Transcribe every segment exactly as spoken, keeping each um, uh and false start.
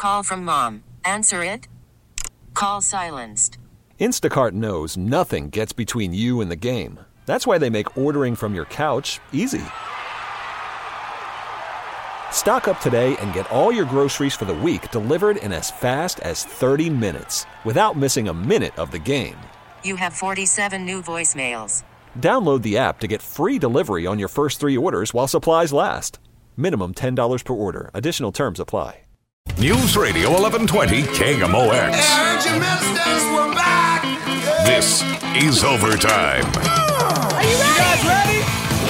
call from mom. Answer it. Call silenced. Instacart knows nothing gets between you and the game. That's why they make ordering from your couch easy. Stock up today and get all your groceries for the week delivered in as fast as thirty minutes without missing a minute of the game. You have forty-seven new voicemails. Download the app to get free delivery on your first three orders while supplies last. Minimum ten dollars per order. Additional terms apply. News Radio eleven twenty K M O X. This is Overtime. Are you ready? You guys ready?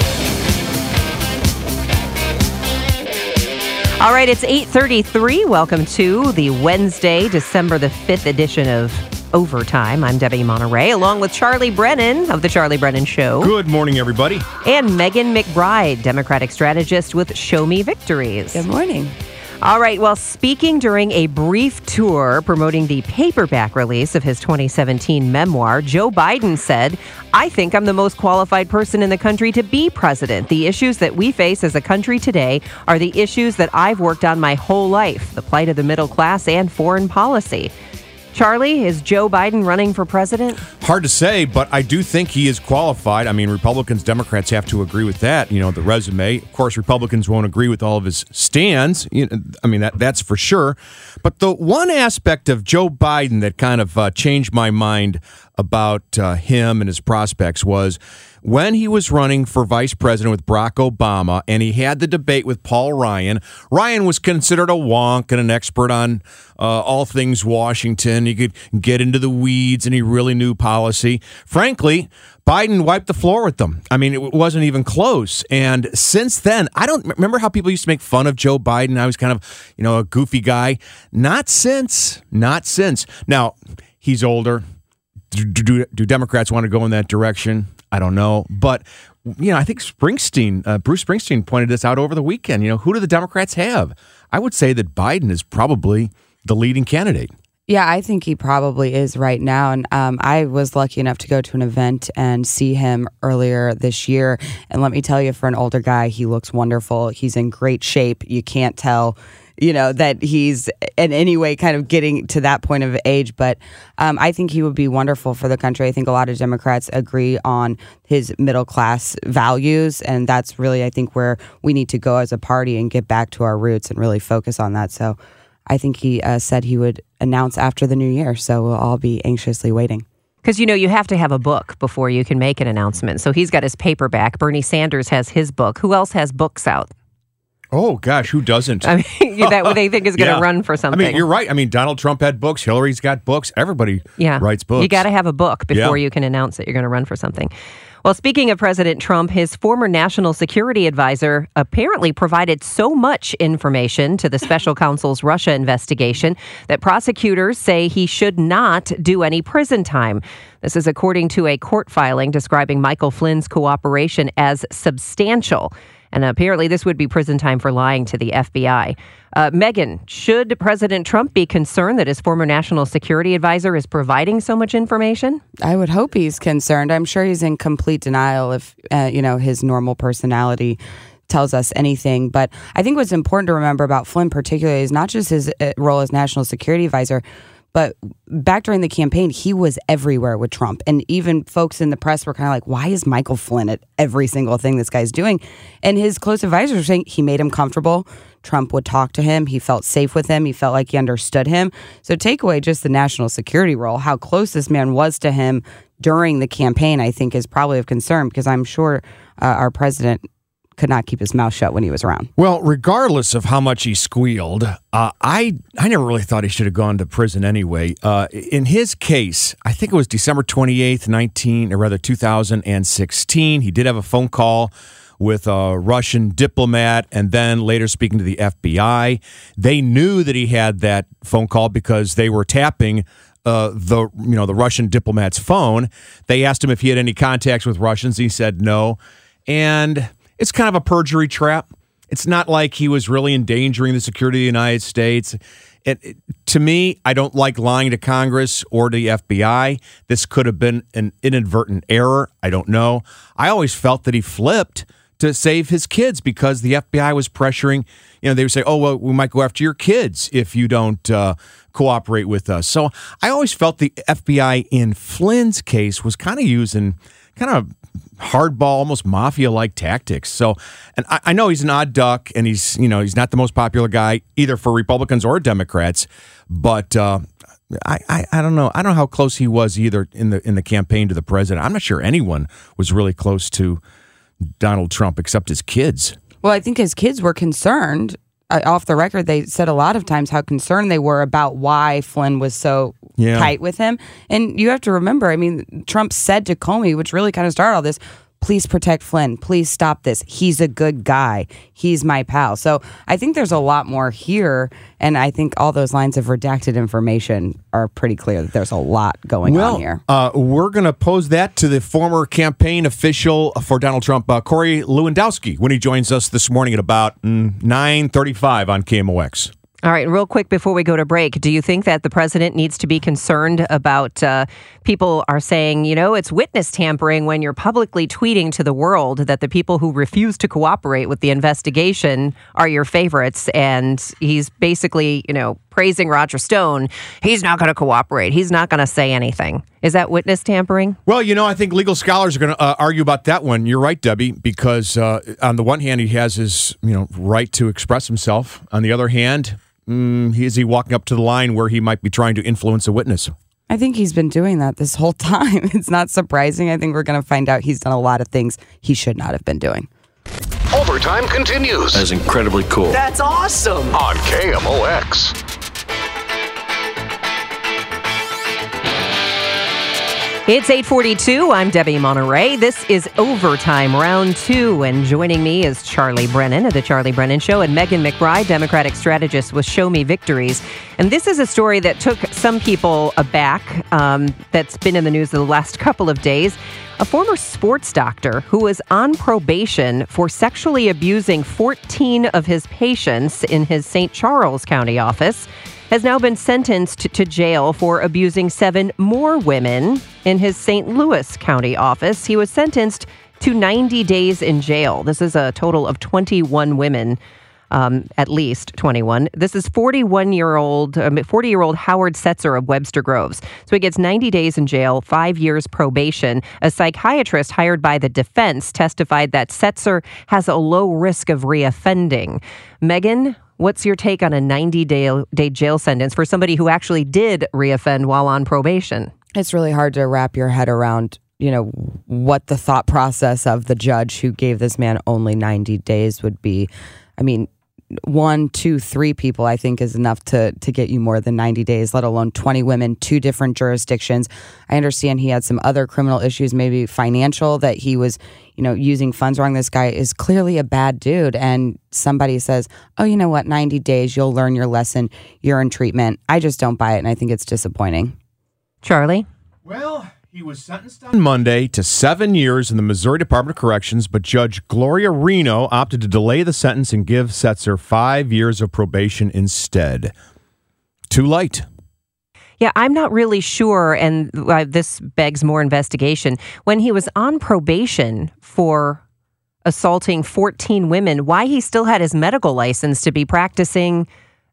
All right, it's eight thirty-three. Welcome to the Wednesday, December the fifth edition of Overtime. I'm Debbie Monterey, along with Charlie Brennan of The Charlie Brennan Show. Good morning, everybody. And Megan McBride, Democratic strategist with Show Me Victories. Good morning. All right, well, speaking during a brief tour promoting the paperback release of his twenty seventeen memoir, Joe Biden said, "I think I'm the most qualified person in the country to be president. The issues that we face as a country today are the issues that I've worked on my whole life, the plight of the middle class and foreign policy." Charlie, is Joe Biden running for president? Hard to say, but I do think he is qualified. I mean, Republicans, Democrats have to agree with that, you know, the resume. Of course, Republicans won't agree with all of his stands. You know, I mean, that that's for sure. But the one aspect of Joe Biden that kind of uh, changed my mind about uh, him and his prospects was when he was running for vice president with Barack Obama and he had the debate with Paul Ryan. Ryan was considered a wonk and an expert on uh, all things Washington. He could get into the weeds and he really knew policy. Frankly, Biden wiped the floor with them. I mean, it wasn't even close. And since then, I don't remember how people used to make fun of Joe Biden. I was kind of, you know, a goofy guy. Not since. Not since. Now, he's older. Do, do, do Democrats want to go in that direction? I don't know. But, you know, I think Springsteen, uh, Bruce Springsteen pointed this out over the weekend. You know, who do the Democrats have? I would say that Biden is probably the leading candidate. Yeah, I think he probably is right now. And um, I was lucky enough to go to an event and see him earlier this year. And let me tell you, for an older guy, he looks wonderful. He's in great shape. You can't tell, you know, that he's in any way kind of getting to that point of age. But um, I think he would be wonderful for the country. I think a lot of Democrats agree on his middle class values. And that's really, I think, where we need to go as a party and get back to our roots and really focus on that. So I think he uh, said he would announce after the new year. So we'll all be anxiously waiting. Because, you know, you have to have a book before you can make an announcement. So he's got his paperback. Bernie Sanders has his book. Who else has books out? Oh, gosh, who doesn't? I mean, that what they think is going to yeah. run for something. I mean, you're right. I mean, Donald Trump had books. Hillary's got books. Everybody yeah. writes books. You got to have a book before yeah. you can announce that you're going to run for something. Well, speaking of President Trump, his former national security advisor apparently provided so much information to the special counsel's Russia investigation that prosecutors say he should not do any prison time. This is according to a court filing describing Michael Flynn's cooperation as substantial. And apparently this would be prison time for lying to the F B I. Uh, Megan, should President Trump be concerned that his former national security advisor is providing so much information? I would hope he's concerned. I'm sure he's in complete denial if, uh, you know, his normal personality tells us anything. But I think what's important to remember about Flynn particularly is not just his uh, role as national security advisor, but back during the campaign, he was everywhere with Trump. And even folks in the press were kind of like, why is Michael Flynn at every single thing this guy's doing? And his close advisors were saying he made him comfortable. Trump would talk to him. He felt safe with him. He felt like he understood him. So take away just the national security role, how close this man was to him during the campaign, I think is probably of concern, because I'm sure uh, our president could not keep his mouth shut when he was around. Well, regardless of how much he squealed, uh, I I never really thought he should have gone to prison anyway. Uh, in his case, I think it was December twenty-eighth, nineteen, or rather two thousand sixteen. He did have a phone call with a Russian diplomat and then later speaking to the F B I. They knew that he had that phone call because they were tapping Uh, the you know the Russian diplomat's phone. They asked him if he had any contacts with Russians. He said no. And it's kind of a perjury trap. It's not like he was really endangering the security of the United States. It, it, to me, I don't like lying to Congress or to the F B I. This could have been an inadvertent error. I don't know. I always felt that he flipped to save his kids because the F B I was pressuring. You know, they would say, "Oh, well, we might go after your kids if you don't uh, cooperate with us." So I always felt the F B I in Flynn's case was kind of using kind of hardball, almost mafia-like tactics. So, and I, I know he's an odd duck, and he's you know he's not the most popular guy either for Republicans or Democrats, but. Uh, I, I, I don't know. I don't know how close he was either in the in the campaign to the president. I'm not sure anyone was really close to Donald Trump except his kids. Well, I think his kids were concerned. Uh, off the record, they said a lot of times how concerned they were about why Flynn was so Yeah. tight with him. And you have to remember, I mean, Trump said to Comey, which really kind of started all this, please protect Flynn. Please stop this. He's a good guy. He's my pal. So I think there's a lot more here. And I think all those lines of redacted information are pretty clear that there's a lot going well, on here. Uh, we're going to pose that to the former campaign official for Donald Trump, uh, Corey Lewandowski, when he joins us this morning at about mm, nine thirty-five on K M O X. All right, real quick before we go to break, do you think that the president needs to be concerned about uh, people are saying, you know, it's witness tampering when you're publicly tweeting to the world that the people who refuse to cooperate with the investigation are your favorites, and he's basically, you know, praising Roger Stone. He's not going to cooperate. He's not going to say anything. Is that witness tampering? Well, you know, I think legal scholars are going to uh, argue about that one. You're right, Debbie, because uh, on the one hand, he has his, you know, right to express himself. On the other hand, mm, is he walking up to the line where he might be trying to influence a witness? I think he's been doing that this whole time. It's not surprising. I think we're going to find out he's done a lot of things he should not have been doing. Overtime continues That's incredibly cool. That's awesome. on K M O X. It's eight forty-two. I'm Debbie Monterey. This is Overtime Round two, and joining me is Charlie Brennan of The Charlie Brennan Show and Megan McBride, Democratic strategist with Show Me Victories. And this is a story that took some people aback um, that's been in the news the last couple of days. A former sports doctor who was on probation for sexually abusing fourteen of his patients in his Saint Charles County office has now been sentenced to jail for abusing seven more women in his Saint Louis County office. He was sentenced to ninety days in jail. This is a total of twenty-one women, um, at least twenty-one. This is forty-one-year-old, um, forty-year-old Howard Setzer of Webster Groves. So he gets ninety days in jail, five years probation. A psychiatrist hired by the defense testified that Setzer has a low risk of reoffending. Megan, what's your take on a ninety-day jail sentence for somebody who actually did reoffend while on probation? It's really hard to wrap your head around, you know, what the thought process of the judge who gave this man only ninety days would be. I mean, one, two, three people, I think, is enough to to get you more than ninety days, let alone twenty women, two different jurisdictions. I understand he had some other criminal issues, maybe financial, that he was, you know, using funds wrong. This guy is clearly a bad dude. And somebody says, oh, you know what, ninety days, you'll learn your lesson, you're in treatment. I just don't buy it, and I think it's disappointing. Charlie? Well, he was sentenced on Monday to seven years in the Missouri Department of Corrections, but Judge Gloria Reno opted to delay the sentence and give Setzer five years of probation instead. Too late. Yeah, I'm not really sure, and uh, this begs more investigation. When he was on probation for assaulting fourteen women, why he still had his medical license to be practicing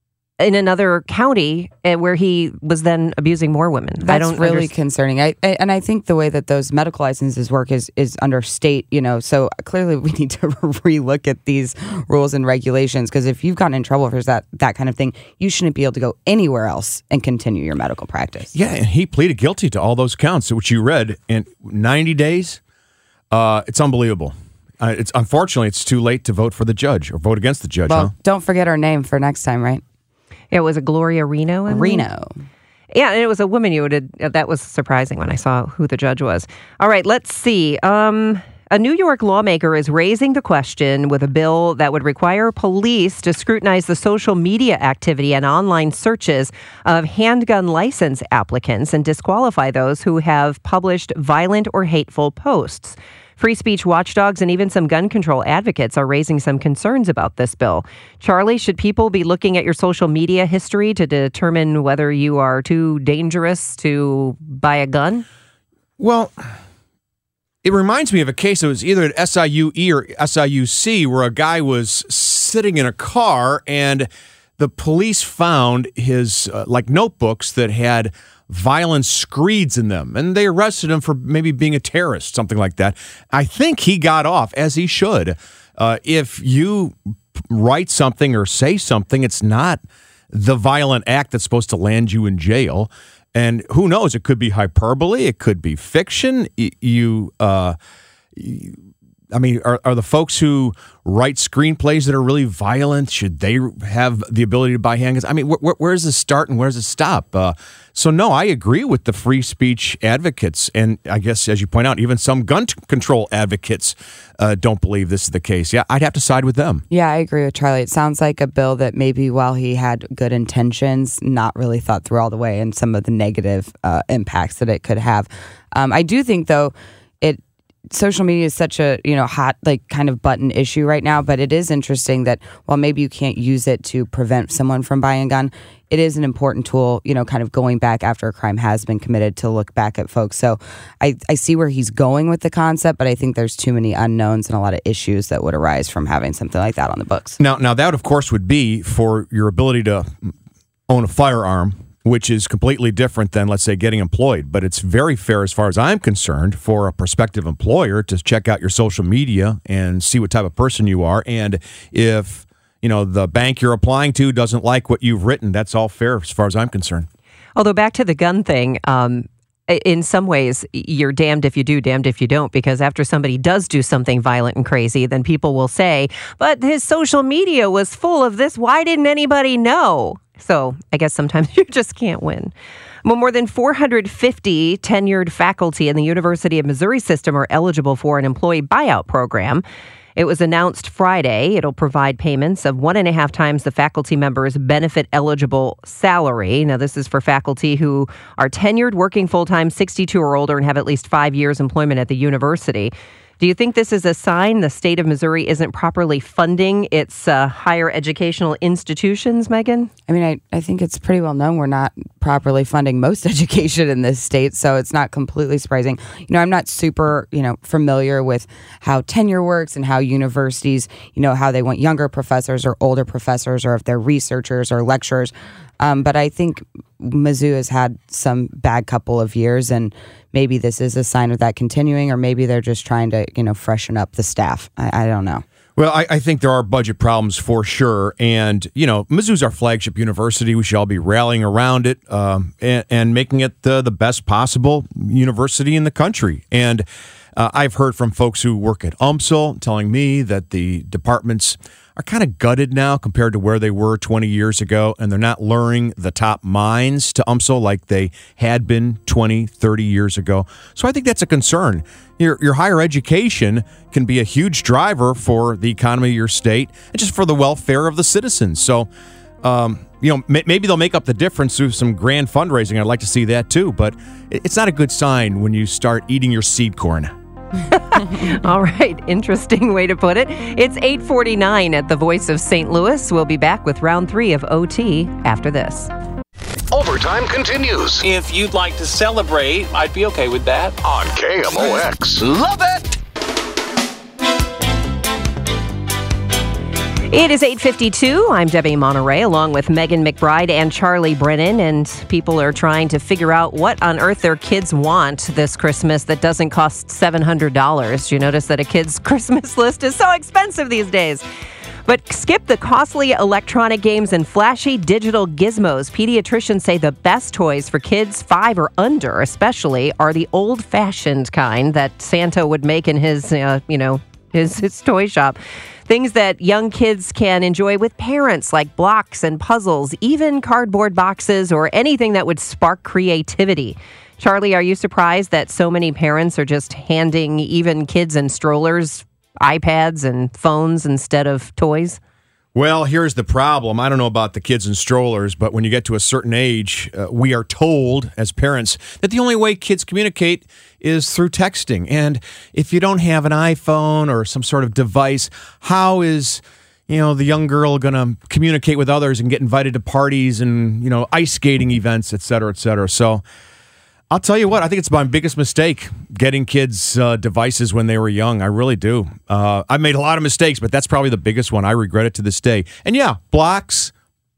in another county uh, where he was then abusing more women. That's I don't really underst- concerning. I, I and I think the way that those medical licenses work is is under state, you know, so clearly we need to relook at these rules and regulations, because if you've gotten in trouble for that that kind of thing, you shouldn't be able to go anywhere else and continue your medical practice. Yeah, and he pleaded guilty to all those counts, which you read, in ninety days. Uh, it's unbelievable. Uh, it's unfortunately, it's too late to vote for the judge or vote against the judge. Well, huh? don't forget her name for next time, right? It was a Gloria Reno. I mean? Reno. Yeah, and it was a woman. You would have, that was surprising when I saw who the judge was. All right, let's see. Um, a New York lawmaker is raising the question with a bill that would require police to scrutinize the social media activity and online searches of handgun license applicants and disqualify those who have published violent or hateful posts. Free speech watchdogs and even some gun control advocates are raising some concerns about this bill. Charlie, should people be looking at your social media history to determine whether you are too dangerous to buy a gun? Well, It reminds me of a case that was either at S I U E or S I U C where a guy was sitting in a car and the police found his uh, like notebooks that had violent screeds in them, and they arrested him for maybe being a terrorist, something like that. I think he got off, as he should. Uh, if you write something or say something, it's not the violent act that's supposed to land you in jail. And who knows? It could be hyperbole. It could be fiction. You, uh, you I mean, are, are the folks who write screenplays that are really violent, should they have the ability to buy handguns? I mean, wh- wh- where does it start and where does it stop? Uh, so, no, I agree with the free speech advocates. And I guess, as you point out, even some gun t- control advocates uh, don't believe this is the case. Yeah, I'd have to side with them. Yeah, I agree with Charlie. It sounds like a bill that maybe while he had good intentions, not really thought through all the way and some of the negative uh, impacts that it could have. Um, I do think, though, it social media is such a, you know, hot, like, kind of button issue right now, but it is interesting that while maybe you can't use it to prevent someone from buying a gun, it is an important tool, you know, kind of going back after a crime has been committed to look back at folks. So I, I see where he's going with the concept, but I think there's too many unknowns and a lot of issues that would arise from having something like that on the books. Now, now that, of course, would be for your ability to own a firearm, which is completely different than, let's say, getting employed. But it's very fair, as far as I'm concerned, for a prospective employer to check out your social media and see what type of person you are. And if, you know, the bank you're applying to doesn't like what you've written, that's all fair as far as I'm concerned. Although back to the gun thing, um, in some ways, you're damned if you do, damned if you don't, because after somebody does do something violent and crazy, then people will say, but his social media was full of this. Why didn't anybody know? So I guess sometimes you just can't win. Well, more than four hundred fifty tenured faculty in the University of Missouri system are eligible for an employee buyout program. It was announced Friday. It'll provide payments of one and a half times the faculty member's benefit-eligible salary. Now, this is for faculty who are tenured, working full-time, sixty-two or older, and have at least five years employment at the university. Do you think this is a sign the state of Missouri isn't properly funding its uh, higher educational institutions, Megan? I mean, I, I think it's pretty well known we're not properly funding most education in this state, so it's not completely surprising. You know, I'm not super, you know, familiar with how tenure works and how universities, you know, how they want younger professors or older professors, or if they're researchers or lecturers. Um, but I think Mizzou has had some bad couple of years, and maybe this is a sign of that continuing, or maybe they're just trying to, you know, freshen up the staff. I, I don't know. Well, I, I think there are budget problems for sure. And, you know, Mizzou's our flagship university. We should all be rallying around it um, and, and making it the, the best possible university in the country. And uh, I've heard from folks who work at U M S L telling me that the departments are kind of gutted now compared to where they were twenty years ago, and they're not luring the top minds to U M S L like they had been twenty, thirty years ago. So I think that's a concern. Your, your higher education can be a huge driver for the economy of your state and just for the welfare of the citizens. So, um, you know, m- maybe they'll make up the difference through some grand fundraising. I'd like to see that too, but it's not a good sign when you start eating your seed corn. All right. Interesting way to put it. It's eight forty-nine at the Voice of Saint Louis. We'll be back with round three of O T after this. Overtime continues If you'd like to celebrate, I'd be okay with that. on K M O X. Love it! It is eight fifty-two. I'm Debbie Monterey, along with Megan McBride and Charlie Brennan, and people are trying to figure out what on earth their kids want this Christmas that doesn't cost seven hundred dollars. You notice that a kid's Christmas list is so expensive these days. But skip the costly electronic games and flashy digital gizmos. Pediatricians say the best toys for kids five or under, especially, are the old-fashioned kind that Santa would make in his, uh, you know, his, his toy shop. Things that young kids can enjoy with parents, like blocks and puzzles, even cardboard boxes, or anything that would spark creativity. Charlie, are you surprised that so many parents are just handing even kids in strollers iPads and phones instead of toys? Well, here's the problem. I don't know about the kids in strollers, but when you get to a certain age, uh, we are told as parents that the only way kids communicate is through texting. And if you don't have an iPhone or some sort of device, how is, you know, the young girl going to communicate with others and get invited to parties and, you know, ice skating events, et cetera, et cetera? So I'll tell you what, I think it's my biggest mistake, getting kids uh, devices when they were young. I really do. Uh, I made a lot of mistakes, but that's probably the biggest one. I regret it to this day. And yeah, blocks,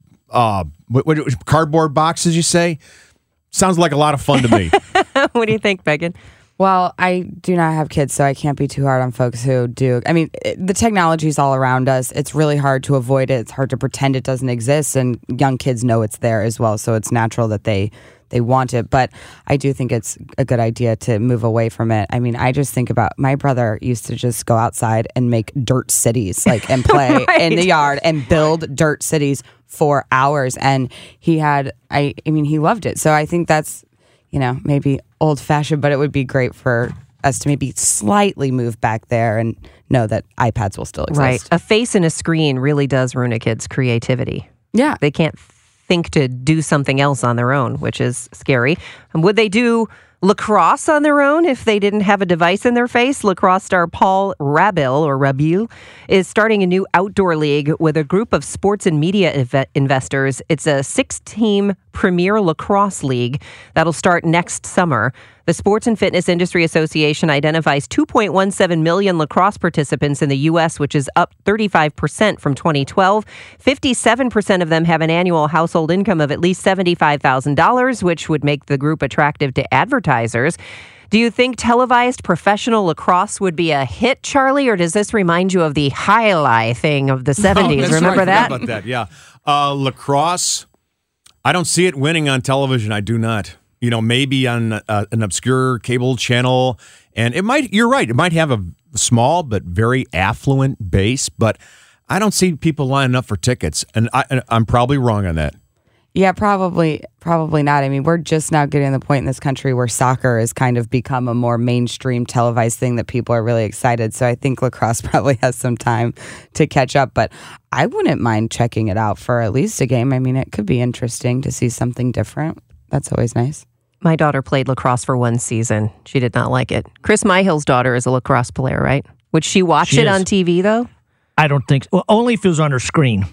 uh, what, what, cardboard boxes, you say? Sounds like a lot of fun to me. What do you think, Megan? Well, I do not have kids, so I can't be too hard on folks who do. I mean, it, the technology is all around us. It's really hard to avoid it. It's hard to pretend it doesn't exist, and young kids know it's there as well, so it's natural that they they want it. But I do think it's a good idea to move away from it. I mean, I just think about my brother used to just go outside and make dirt cities, like, and play right. in the yard and build dirt cities for hours. And he had, I, I mean, he loved it. So I think that's, you know, maybe old fashioned, but it would be great for us to maybe slightly move back there and know that iPads will still exist. Right. A face in a screen really does ruin a kid's creativity. Yeah. They can't think to do something else on their own, which is scary. And would they do lacrosse on their own if they didn't have a device in their face? Lacrosse star Paul Rabil, or Rabil, is starting a new outdoor league with a group of sports and media ev- investors. It's a six-team Premier Lacrosse League that'll start next summer. The Sports and Fitness Industry Association identifies two point one seven million lacrosse participants in the U S, which is up thirty-five percent from twenty twelve. fifty-seven percent of them have an annual household income of at least seventy-five thousand dollars, which would make the group attractive to advertisers. Do you think televised professional lacrosse would be a hit, Charlie, or does this remind you of the highlight thing of the seventies? Oh, that's Remember right. that? I forgot about that, yeah. Uh, lacrosse, I don't see it winning on television. I do not. You know, maybe on uh, an obscure cable channel. And it might, you're right, it might have a small but very affluent base, but I don't see people lining up for tickets. And I, and I'm probably wrong on that. Yeah, probably, probably not. I mean, we're just now getting to the point in this country where soccer has kind of become a more mainstream televised thing that people are really excited. So I think lacrosse probably has some time to catch up, but I wouldn't mind checking it out for at least a game. I mean, it could be interesting to see something different. That's always nice. My daughter played lacrosse for one season. She did not like it. Chris Myhill's daughter is a lacrosse player, right? Would she watch She it is. on T V, though? I don't think so. Well, only if it was on her screen.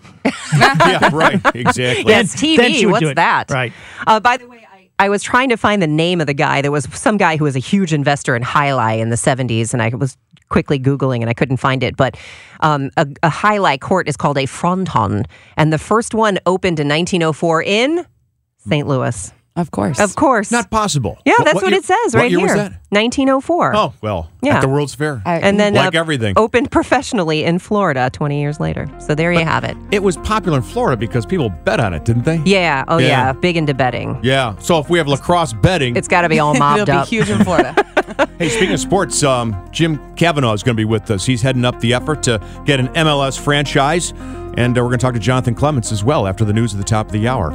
Yeah, right, exactly. Yes, Then- T then she V. would What's do it. that? Right. Uh, by the way, I, I was trying to find the name of the guy. There was some guy who was a huge investor in highlight in the seventies, and I was quickly Googling, and I couldn't find it. But um, a, a highlight court is called a fronton, and the first one opened in nineteen oh four in Saint Louis. Of course. Of course. Not possible. Yeah, What- that's what what, year- it says what right year here. was that? nineteen oh four. Oh, well, Yeah. at the World's Fair. I- And then Like uh, everything. opened professionally in Florida twenty years later. So there you have it. It was popular in Florida because people bet on it, didn't they? Yeah. Oh, yeah. Yeah. Big into betting. Yeah. So if we have lacrosse betting, It's got to be all mobbed It'll up. be huge in Florida. hey, speaking of sports, um, Jim Cavanaugh is going to be with us. He's heading up the effort to get an M L S franchise, and uh, we're going to talk to Jonathan Clements as well after the news at the top of the hour.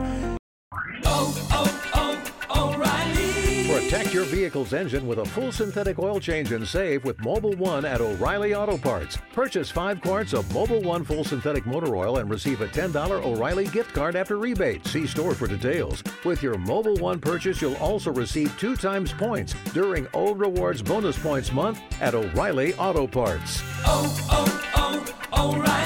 Protect your vehicle's engine with a full synthetic oil change and save with Mobil one at O'Reilly Auto Parts. Purchase five quarts of Mobil one full synthetic motor oil and receive a ten dollars O'Reilly gift card after rebate. See store for details. With your Mobil one purchase, you'll also receive two times points during O Rewards Bonus Points Month at O'Reilly Auto Parts. Oh, oh, oh, O'Reilly.